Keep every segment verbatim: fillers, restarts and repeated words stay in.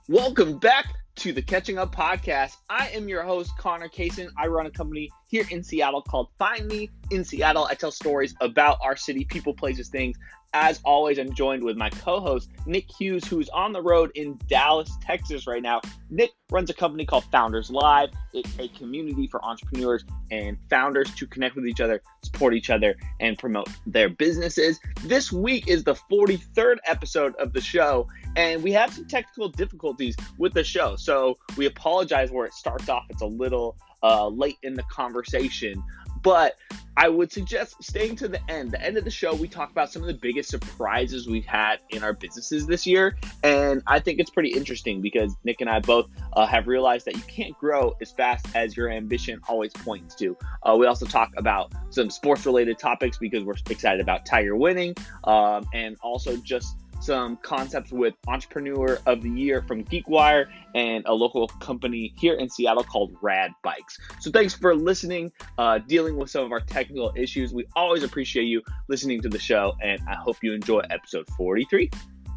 Welcome back to the Catching Up Podcast. I am your host, Connor Kaysen. I run a company here in Seattle called Find Me in Seattle. I tell stories about our city, people, places, things. As always, I'm joined with my co-host, Nick Hughes, who's on the road in Dallas, Texas right now. Nick runs a company called Founders Live. It's a community for entrepreneurs and founders to connect with each other, support each other, and promote their businesses. This week is the forty-third episode of the show, and we have some technical difficulties with the show. So we apologize where it starts off. It's a little uh, late in the conversation, but I would suggest staying to the end. The end of the show, we talk about some of the biggest surprises we've had in our businesses this year. And I think it's pretty interesting because Nick and I both uh, have realized that you can't grow as fast as your ambition always points to. Uh, we also talk about some sports related topics because we're excited about Tiger winning, um, and also just some concepts with Entrepreneur of the Year from GeekWire and a local company here in Seattle called Rad Bikes. So thanks for listening, uh, dealing with some of our technical issues. We always appreciate you listening to the show, and I hope you enjoy episode forty-three.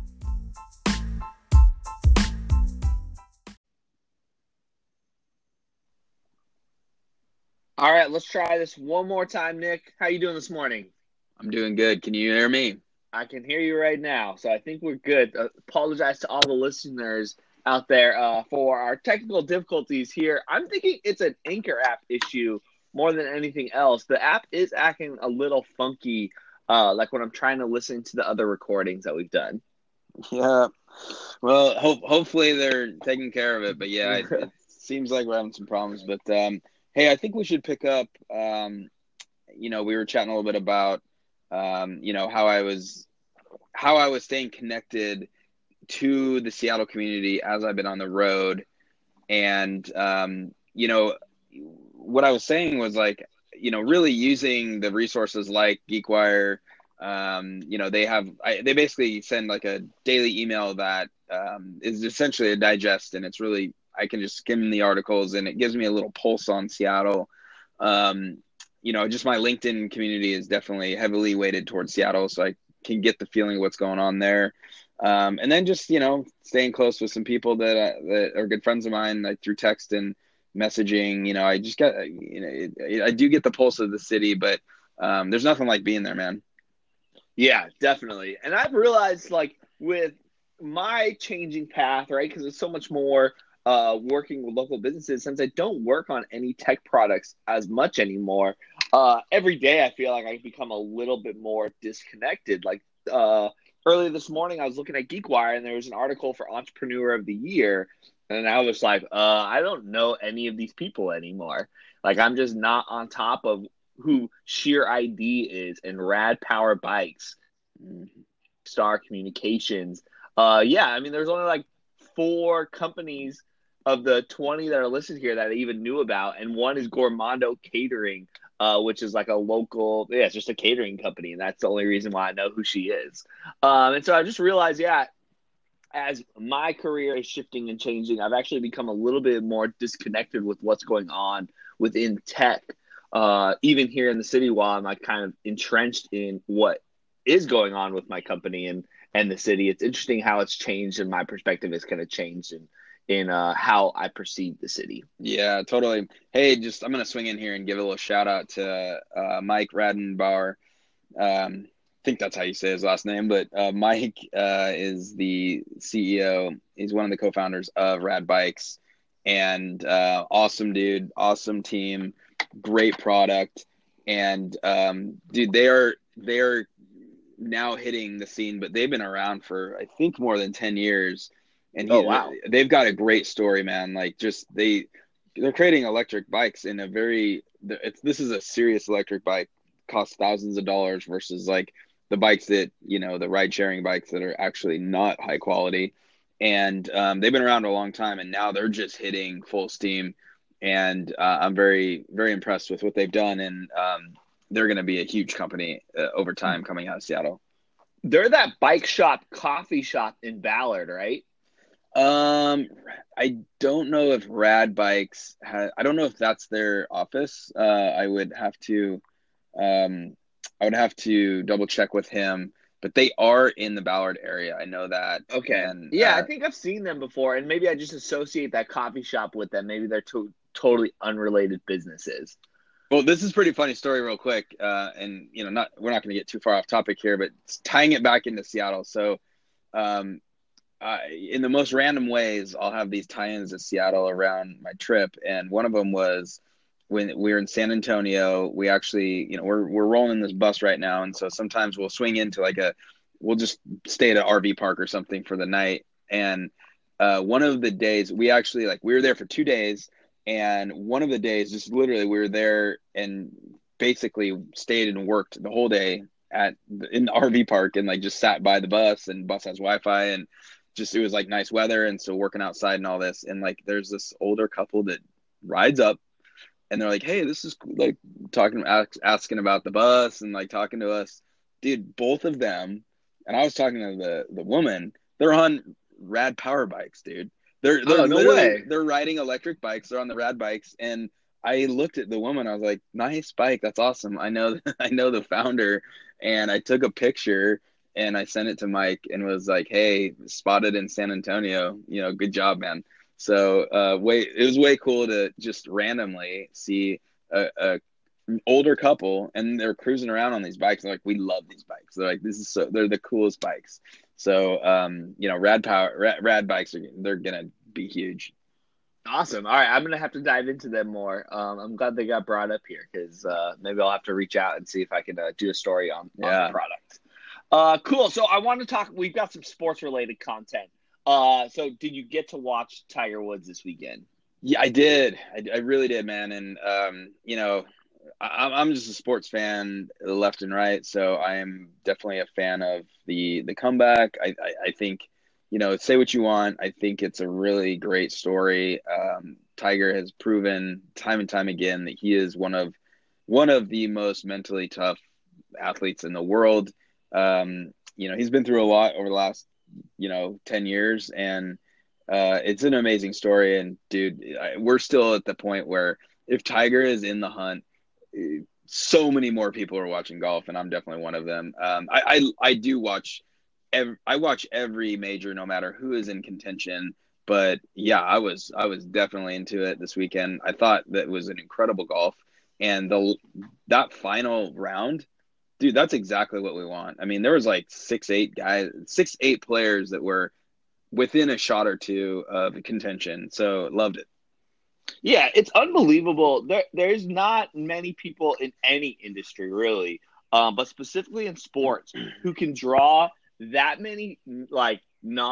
All right, let's try this one more time, Nick. How you doing this morning? I'm doing good. Can you hear me? I can hear you right now, so I think we're good. Uh, apologize to all the listeners out there uh, for our technical difficulties here. I'm thinking it's an Anchor app issue more than anything else. The app is acting a little funky, uh, like when I'm trying to listen to the other recordings that we've done. Yeah. Well, hope hopefully they're taking care of it. But yeah, it, it seems like we're having some problems. But um, hey, I think we should pick up. Um, you know, we were chatting a little bit about. Um, you know, how I was how I was staying connected to the Seattle community as I've been on the road. And, um, you know, what I was saying was like, you know, really using the resources like GeekWire. Um, you know, they have I, they basically send like a daily email that um, is essentially a digest. And it's really I can just skim the articles and it gives me a little pulse on Seattle. Um You know, just my LinkedIn community is definitely heavily weighted towards Seattle, so I can get the feeling of what's going on there. Um, and then just, you know, staying close with some people that, uh, that are good friends of mine, like through text and messaging. You know, I just got, you know, it, it, I do get the pulse of the city, but um, there's nothing like being there, man. Yeah, definitely. And I've realized, like, with my changing path, right, because it's so much more uh, working with local businesses, since I don't work on any tech products as much anymore, uh, every day I feel like I become a little bit more disconnected. Like, uh, earlier this morning, I was looking at GeekWire, and there was an article for Entrepreneur of the Year, and I was like, uh, I don't know any of these people anymore. Like, I'm just not on top of who Sheer I D is and Rad Power Bikes, Star Communications. Uh, yeah, I mean, there's only like four companies of the twenty that are listed here that I even knew about, and one is Gourmando Catering, uh, which is like a local, yeah, it's just a catering company, and that's the only reason why I know who she is. Um, and so I just realized, yeah, as my career is shifting and changing, I've actually become a little bit more disconnected with what's going on within tech, uh, even here in the city, while I'm like kind of entrenched in what is going on with my company and and the city. It's interesting how it's changed, and my perspective has kind of changed in in uh, how I perceive the city. Yeah, totally. Hey, just I'm gonna swing in here and give a little shout out to uh, Mike Radenbauer. Um, I think that's how you say his last name, but uh, Mike uh, is the C E O. He's one of the co-founders of Rad Bikes, and uh, awesome dude, awesome team, great product, and um, dude, they are they are now hitting the scene, but they've been around for I think more than ten years, and Oh, he wow. they've got a great story, man. Like just they they're creating electric bikes in a very it's this is a serious electric bike, costs thousands of dollars versus like the bikes that you know the ride sharing bikes that are actually not high quality, and um, they've been around a long time, and now they're just hitting full steam, and uh, I'm very very impressed with what they've done, and um, they're going to be a huge company uh, over time coming out of Seattle. They're that bike shop, coffee shop in Ballard, right? Um, I don't know if Rad Bikes ha I don't know if that's their office. Uh, I would have to, um, I would have to double check with him. but they are in the Ballard area. I know that. Okay. And Yeah, I uh, think I've seen them before, and maybe I just associate that coffee shop with them. Maybe they're to- totally unrelated businesses. well, this is a pretty funny story, real quick. Uh, and you know, not we're not going to get too far off topic here, but tying it back into Seattle. So, um, uh, in the most random ways, I'll have these tie-ins to Seattle around my trip, and one of them was when we were in San Antonio. We actually, you know, we're we're rolling this bus right now, and so sometimes we'll swing into like a, we'll just stay at an R V park or something for the night. And uh, one of the days, we actually like we were there for two days, and one of the days, just literally, we were there and basically stayed and worked the whole day at in the R V park, and like just sat by the bus, and bus has Wi-Fi, and just it was like nice weather, and so working outside and all this. And like there's this older couple that rides up, and they're like, hey, this is cool, like talking asking about the bus and like talking to us. Dude, both of them, and I was talking to the the woman, they're on rad power bikes, dude. They're they're Oh, no literally way. they're riding electric bikes. They're on the rad bikes. And I looked at the woman, I was like, nice bike, that's awesome. I know I know the founder. And I took a picture and I sent it to Mike and was like, hey, spotted in San Antonio, you know, good job, man. So uh, way it was way cool to just randomly see a, a older couple, and they're cruising around on these bikes. They're like, we love these bikes. They're like, this is so they're the coolest bikes. So um, you know, rad power, rad, rad bikes are they're gonna be huge. Awesome. All right, I'm gonna have to dive into them more. Um, I'm glad they got brought up here because uh, maybe I'll have to reach out and see if I can uh, do a story on, on Yeah. the product. Uh, cool. So I want to talk. We've got some sports related content. Uh, so did you get to watch Tiger Woods this weekend? Yeah, I did. I, I really did, man. And um, you know, I, I'm just a sports fan, left and right. So I am definitely a fan of the the comeback. I, I, I think, you know, say what you want. I think it's a really great story. Um, Tiger has proven time and time again that he is one of one of the most mentally tough athletes in the world. Um, you know, he's been through a lot over the last, you know, ten years, and uh, it's an amazing story. And dude, I, we're still at the point where if Tiger is in the hunt, so many more people are watching golf, and I'm definitely one of them. Um, I, I I do watch, every, I watch every major, no matter who is in contention. But yeah, I was I was definitely into it this weekend. I thought that was an incredible golf, and the that final round, dude, that's exactly what we want. I mean, there was like six, eight guys, six, eight players that were within a shot or two of contention. So loved it. Yeah, it's unbelievable. There, there's not many people in any industry really, um, but specifically in sports, who can draw that many like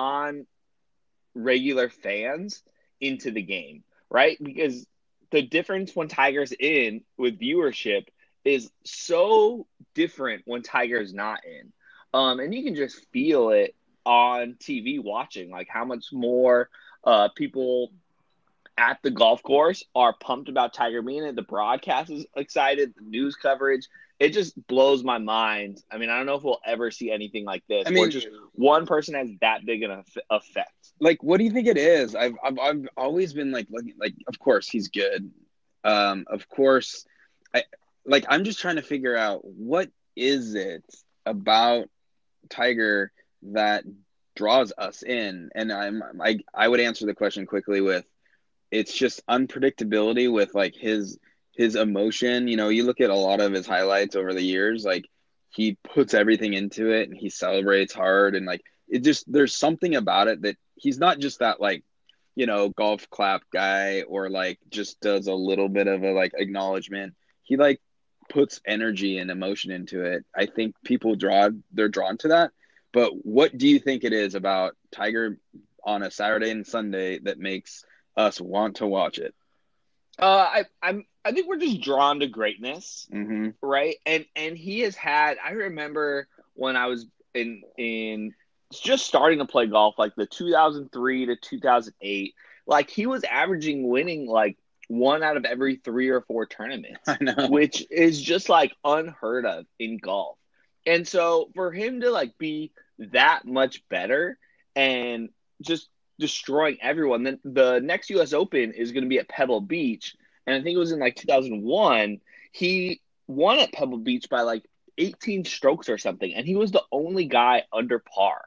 non-regular fans into the game, right? Because the difference when Tiger's in with viewership is so different when Tiger's not in, um, and you can just feel it on T V watching, like how much more uh, people at the golf course are pumped about Tiger being it. The broadcast is excited. The news coverage, it just blows my mind. I mean, I don't know if we'll ever see anything like this, I where mean, just one person has that big an effect. like, what do you think it is? I've I've, I've always been like looking like, of course he's good. Um, of course, I like I'm just trying to figure out what is it about Tiger that draws us in, and I'm I I would answer the question quickly with, it's just unpredictability with like his his emotion. You know, you look at a lot of his highlights over the years, like he puts everything into it and he celebrates hard, and like it just there's something about it that he's not just that like, you know, golf clap guy or like just does a little bit of a like acknowledgement. He like puts energy and emotion into it. I think people draw they're drawn to that. But what do you think it is about Tiger on a Saturday and Sunday that makes us want to watch it? Uh, I I'm I think we're just drawn to greatness, Mm-hmm. right? And and he has had. I remember when I was in in just starting to play golf, like the two thousand three to two thousand eight. Like he was averaging winning like one out of every three or four tournaments, I know. which is just like unheard of in golf. And so for him to like be that much better and just destroying everyone, then the next U S Open is going to be at Pebble Beach, and I think it was in like two thousand one. He won at Pebble Beach by like eighteen strokes or something, and he was the only guy under par.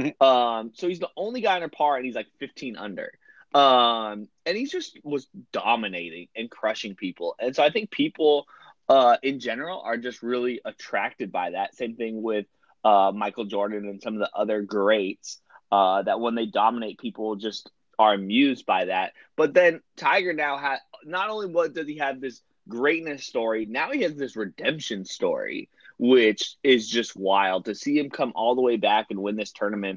um, so he's the only guy under par, and he's like fifteen under. Um, and he just was dominating and crushing people. And so I think people uh, in general are just really attracted by that. Same thing with uh, Michael Jordan and some of the other greats uh, that when they dominate, people just are amused by that. But then Tiger now has not only what does he have this greatness story, now he has this redemption story, which is just wild to see him come all the way back and win this tournament.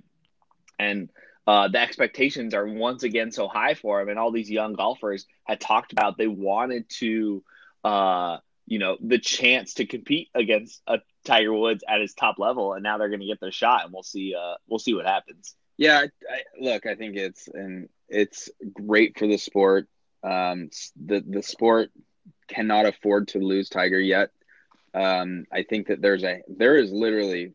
And uh, the expectations are once again so high for him. And all these young golfers had talked about they wanted to, uh, you know, the chance to compete against a Tiger Woods at his top level. And now they're going to get their shot, and we'll see. Uh, we'll see what happens. Yeah, I, look, I think it's and it's great for the sport. Um, the the sport cannot afford to lose Tiger yet. Um, I think that there's a there is literally,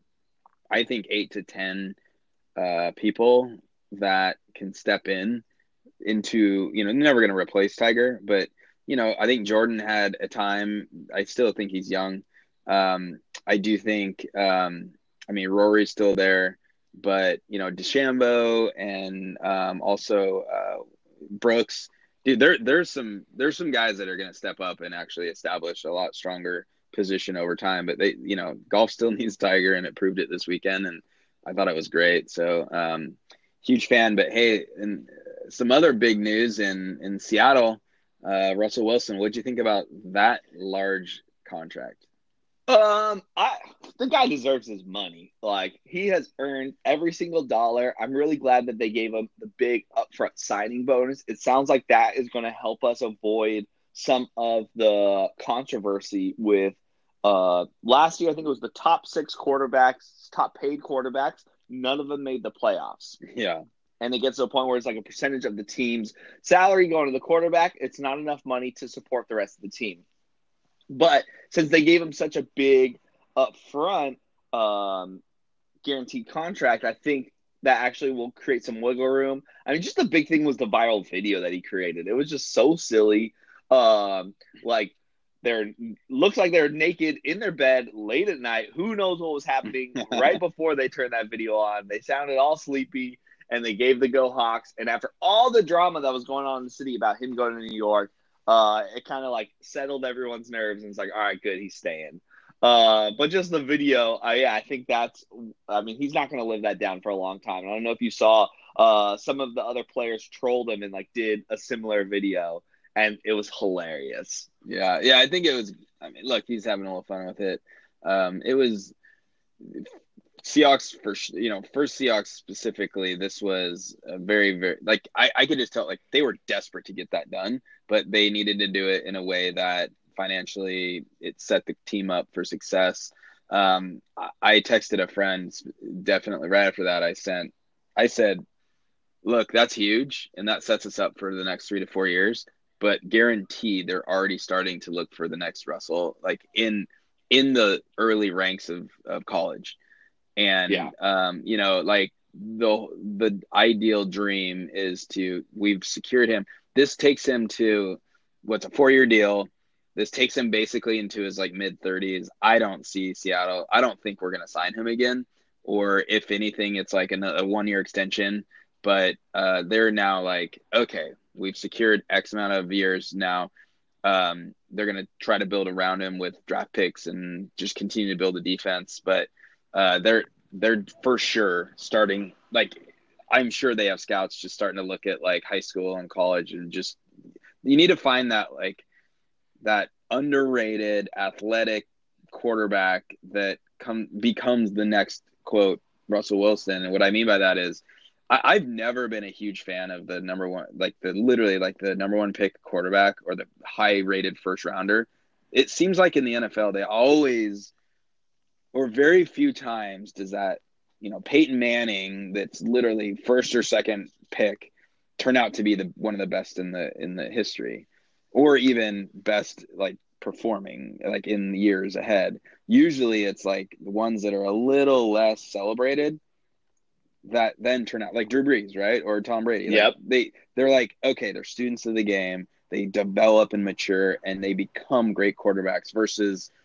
I think eight to ten uh, people that can step in into, you know, never going to replace Tiger, but you know, I think Jordan had a time. I still think he's young. Um, I do think, um, I mean, Rory's still there, but you know, DeChambeau and um, also uh, Brooks, dude, there there's some there's some guys that are going to step up and actually establish a lot stronger position over time. But they, you know, golf still needs Tiger, and it proved it this weekend, and I thought it was great. So um, huge fan. But hey, and some other big news in in Seattle, uh, Russell Wilson. What'd you think about that large contract? Um, I the guy deserves his money. Like, he has earned every single dollar. I'm really glad that they gave him the big upfront signing bonus. It sounds like that is going to help us avoid some of the controversy with uh last year. I think it was the top six quarterbacks, top paid quarterbacks. None of them made the playoffs. Yeah. And it gets to a point where it's like a percentage of the team's salary going to the quarterback. It's not enough money to support the rest of the team. But since they gave him such a big upfront um, guaranteed contract, I think that actually will create some wiggle room. I mean, just the big thing was the viral video that he created. It was just so silly. Um, like, they're looks like they're naked in their bed late at night. Who knows what was happening right before they turned that video on? They sounded all sleepy, and they gave the Go Hawks. And after all the drama that was going on in the city about him going to New York, Uh, it kind of like settled everyone's nerves, and it's like, all right, good, he's staying. Uh, but just the video, uh, yeah, I think that's. I mean, he's not going to live that down for a long time. I don't know if you saw uh some of the other players trolled him and like did a similar video, and it was hilarious. Yeah, yeah, I think it was. I mean, look, he's having a little fun with it. Um, it was Seahawks for you know for Seahawks specifically. This was a very very like I I could just tell like they were desperate to get that done, but they needed to do it in a way that financially it set the team up for success. Um, I texted a friend definitely right after that. I sent, I said, look, that's huge, and that sets us up for the next three to four years. But guaranteed, they're already starting to look for the next Russell, like in in the early ranks of of college. And Yeah. um, you know, like the the ideal dream is to we've secured him. This takes him to what's a four-year deal. This takes him basically into his like mid thirties. I don't see Seattle. I don't think we're going to sign him again, or if anything, it's like a, a one-year extension. But uh, they're now like, okay, we've secured X amount of years now. Um, they're going to try to build around him with draft picks and just continue to build the defense. But uh, they're they're for sure starting. Like, I'm sure they have scouts just starting to look at like high school and college, and just you need to find that like that underrated athletic quarterback that come becomes the next quote Russell Wilson. And what I mean by that is I, I've never been a huge fan of the number one, like the literally like the number one pick quarterback or the high rated first rounder. It seems like in the N F L, they always, or very few times does that, you know, Peyton Manning, that's literally first or second pick, turn out to be the one of the best in the in the history, or even best like performing like in years ahead. Usually it's like the ones that are a little less celebrated that then turn out like Drew Brees, right? Or Tom Brady. Like, Yep. They, they're like, okay, they're students of the game. They develop and mature and they become great quarterbacks versus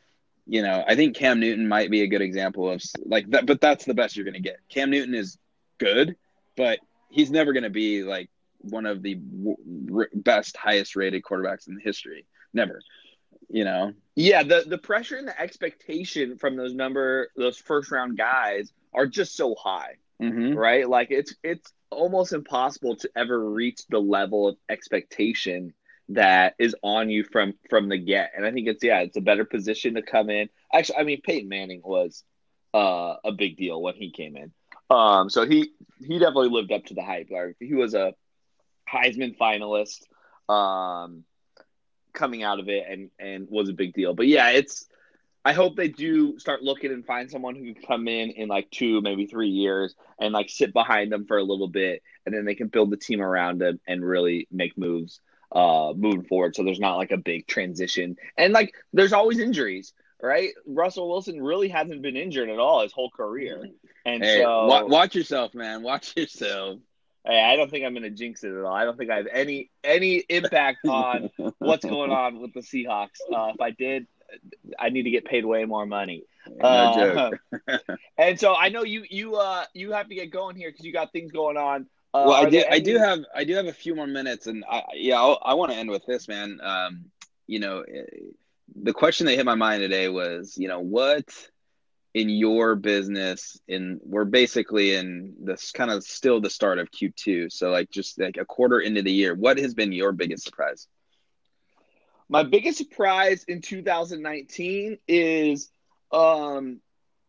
you know, I think Cam Newton might be a good example of like that, but that's the best you're going to get. Cam Newton is good, but he's never going to be like one of the w- best, highest rated quarterbacks in history. Never, you know? Yeah. The, the pressure and the expectation from those number, those first round guys are just so high, Mm-hmm. right? Like it's, it's almost impossible to ever reach the level of expectation that is on you from from the get. And I think it's yeah, it's a better position to come in. Actually, I mean Peyton Manning was uh, a big deal when he came in. Um, so he he definitely lived up to the hype. Like, he was a Heisman finalist um, coming out of it, and and was a big deal. But yeah, it's I hope they do start looking and find someone who can come in in like two, maybe three years and like sit behind them for a little bit, and then they can build the team around them and really make moves uh, moving forward. So there's not like a big transition, and like there's always injuries, right? Russell Wilson really hasn't been injured at all his whole career, and Hey, so wa- watch yourself, man. Watch yourself. hey, I don't think I'm going to jinx it at all. I don't think I have any any impact on what's going on with the Seahawks. Uh, if I did, I need to get paid way more money. No joke. Uh, and so I know you you uh you have to get going here because you got things going on. Uh, Well, I are do. there I do any? have. I do have a few more minutes, and I, yeah, I'll, I want to end with this, man. Um, you know, eh, the question that hit my mind today was, you know, what in your business, in we're basically in this kind of still the start of Q two, so like just like a quarter into the year, what has been your biggest surprise? My biggest surprise in two thousand nineteen is um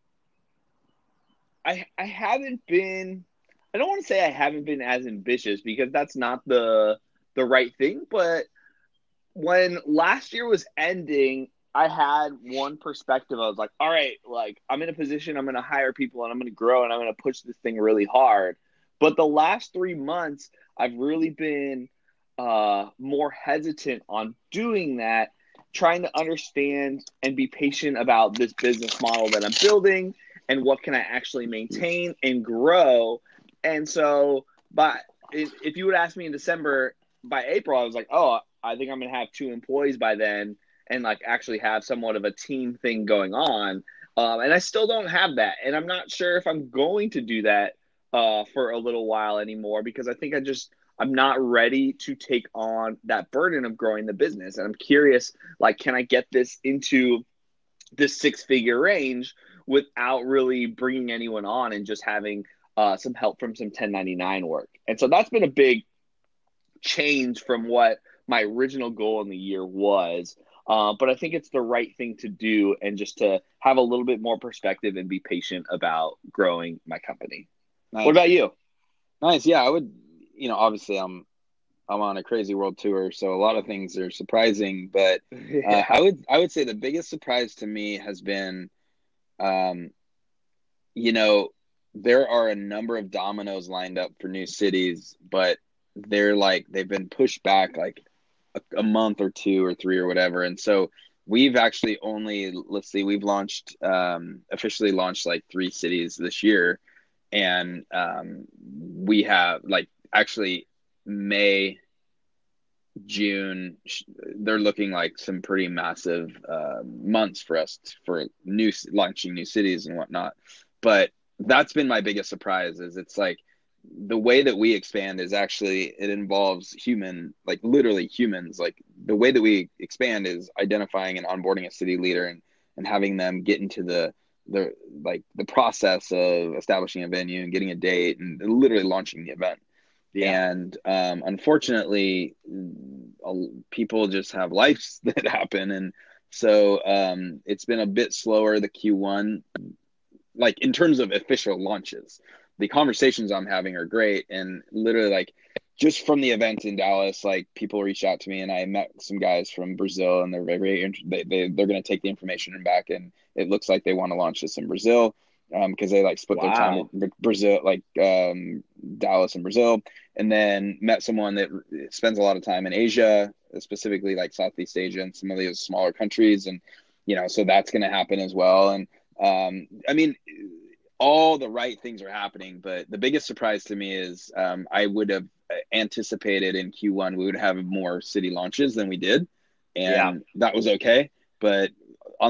I I haven't been I don't want to say I haven't been as ambitious because that's not the the right thing, but when last year was ending, I had one perspective. I was like, all right, like I'm in a position, I'm going to hire people and I'm going to grow and I'm going to push this thing really hard. But the last three months, I've really been uh, more hesitant on doing that, trying to understand and be patient about this business model that I'm building and what can I actually maintain and grow. And so, but if, if you would ask me in December, by April, I was like, oh, I think I'm going to have two employees by then and like actually have somewhat of a team thing going on. Um, and I still don't have that. And I'm not sure if I'm going to do that uh, for a little while anymore because I think I just, I'm not ready to take on that burden of growing the business. And I'm curious, like, can I get this into this six figure range without really bringing anyone on and just having uh, some help from some ten ninety-nine work? And so that's been a big change from what my original goal in the year was. Uh, but I think it's the right thing to do and just to have a little bit more perspective and be patient about growing my company. Nice. What about you? Nice. Yeah, I would, you know, obviously I'm I'm on a crazy world tour, so a lot of things are surprising, but uh, Yeah. I would I would say the biggest surprise to me has been um you know, there are a number of dominoes lined up for new cities, but they're like they've been pushed back like a, a month or two or three or whatever. And so we've actually only, let's see, we've launched um officially launched like three cities this year. And um we have like actually May, June, they're looking like some pretty massive uh, months for us for new launching new cities and whatnot. But that's been my biggest surprise is it's like the way that we expand is actually it involves human, like literally humans. Like the way that we expand is identifying and onboarding a city leader and, and having them get into the the like the process of establishing a venue and getting a date and literally launching the event. Yeah. And um, unfortunately, people just have lives that happen. And so um, it's been a bit slower, the Q one, like in terms of official launches. The conversations I'm having are great. And literally, like, just from the event in Dallas, like people reached out to me and I met some guys from Brazil and they're very, very they, they, they're going to take the information back. And it looks like they want to launch this in Brazil. Um, because they like split Wow. their time in Brazil, like um, Dallas and Brazil, and then met someone that spends a lot of time in Asia, specifically like Southeast Asia and some of these smaller countries, and you know, so that's going to happen as well. And um, I mean, all the right things are happening, but the biggest surprise to me is um, I would have anticipated in Q one we would have more city launches than we did, and Yeah. that was okay. But on the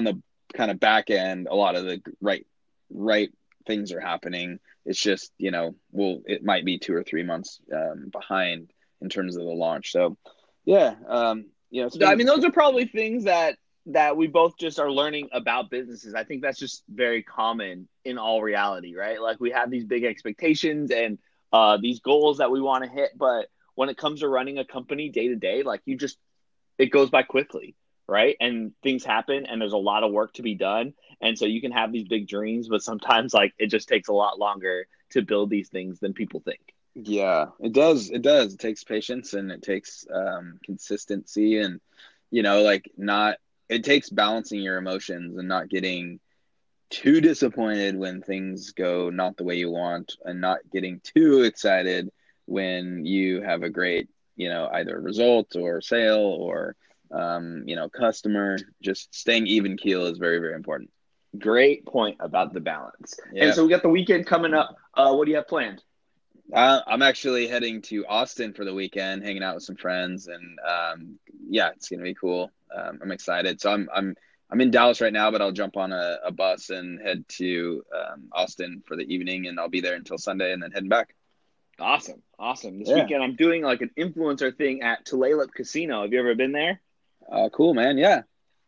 kind of back end, a lot of the right right things are happening. It's just, you know, well, it might be two or three months um, behind in terms of the launch. So, yeah, um, you know, it's been, I mean, those are probably things that that we both just are learning about businesses. I think that's just very common in all reality, right? Like we have these big expectations and uh, these goals that we want to hit, but when it comes to running a company day to day, like you just, it goes by quickly, right? And things happen and there's a lot of work to be done. And so you can have these big dreams, but sometimes like it just takes a lot longer to build these things than people think. Yeah, it does. It does. It takes patience and it takes um, consistency and, you know, like not, it takes balancing your emotions and not getting too disappointed when things go not the way you want and not getting too excited when you have a great, you know, either result or sale or, um, you know, customer. Just staying even keel is very, very important. Great point about the balance. Yeah. And so we got the weekend coming up. Uh, what do you have planned? Uh, I'm actually heading to Austin for the weekend, hanging out with some friends, and um, yeah, it's gonna be cool. Um, I'm excited. So I'm I'm I'm in Dallas right now, but I'll jump on a, a bus and head to um, Austin for the evening, and I'll be there until Sunday, and then heading back. Awesome, awesome. This Yeah. weekend I'm doing like an influencer thing at Tulalip Casino. Have you ever been there? Uh, cool, man. Yeah.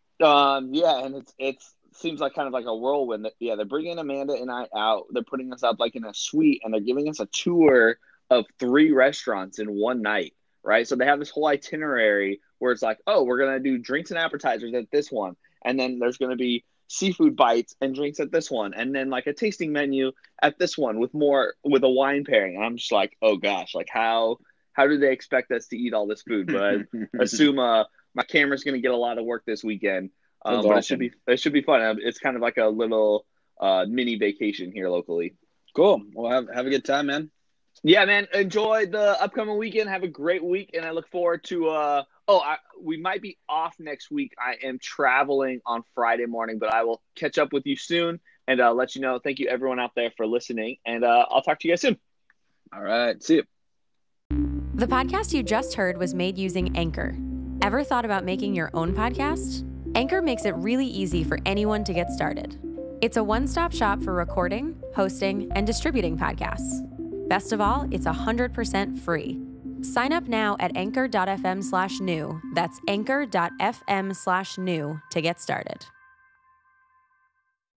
Um, yeah, and it's it's seems like kind of like a whirlwind. Yeah, they're bringing Amanda and I out. They're putting us up like in a suite, and they're giving us a tour of three restaurants in one night, right? So they have this whole itinerary where it's like, oh, we're gonna do drinks and appetizers at this one, and then there's gonna be seafood bites and drinks at this one, and then like a tasting menu at this one with more with a wine pairing. And I'm just like, oh gosh, like how how do they expect us to eat all this food? But I assume uh, my camera's gonna get a lot of work this weekend. Um, That's but awesome. it should be it should be fun. It's kind of like a little uh, mini vacation here locally. Cool. Well, have have a good time, man. Yeah, man. Enjoy the upcoming weekend. Have a great week, and I look forward to. Uh, oh, I, we might be off next week. I am traveling on Friday morning, but I will catch up with you soon and uh, let you know. Thank you, everyone out there, for listening, and uh, I'll talk to you guys soon. All right. See you. The podcast you just heard was made using Anchor. Ever thought about making your own podcast? Anchor makes it really easy for anyone to get started. It's a one-stop shop for recording, hosting, and distributing podcasts. Best of all, it's one hundred percent free. Sign up now at anchor.fm slash new. That's anchor.fm slash new to get started.